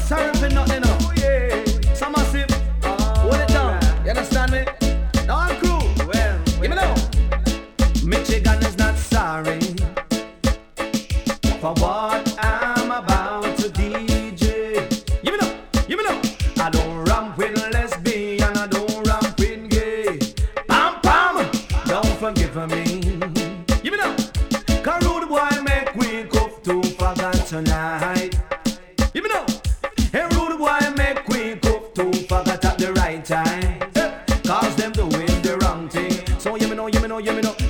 sorry for nothing, no. Oh yeah. Some massive. Hold it down. You understand me? Now I'm crew. Well, Give me now. Michigan is not sorry for what I'm about to DJ. Give me now. Give me now. I don't ramp with lesbian. I don't ramp with gay. Pam pam. Don't forgive me. Give me now. Cause rude boy make we cuff to forget tonight. Give me now. Hey, rude boy make we cuff to forget at the right time. Cause them doing the wrong thing. So you me know, you me know, you me know.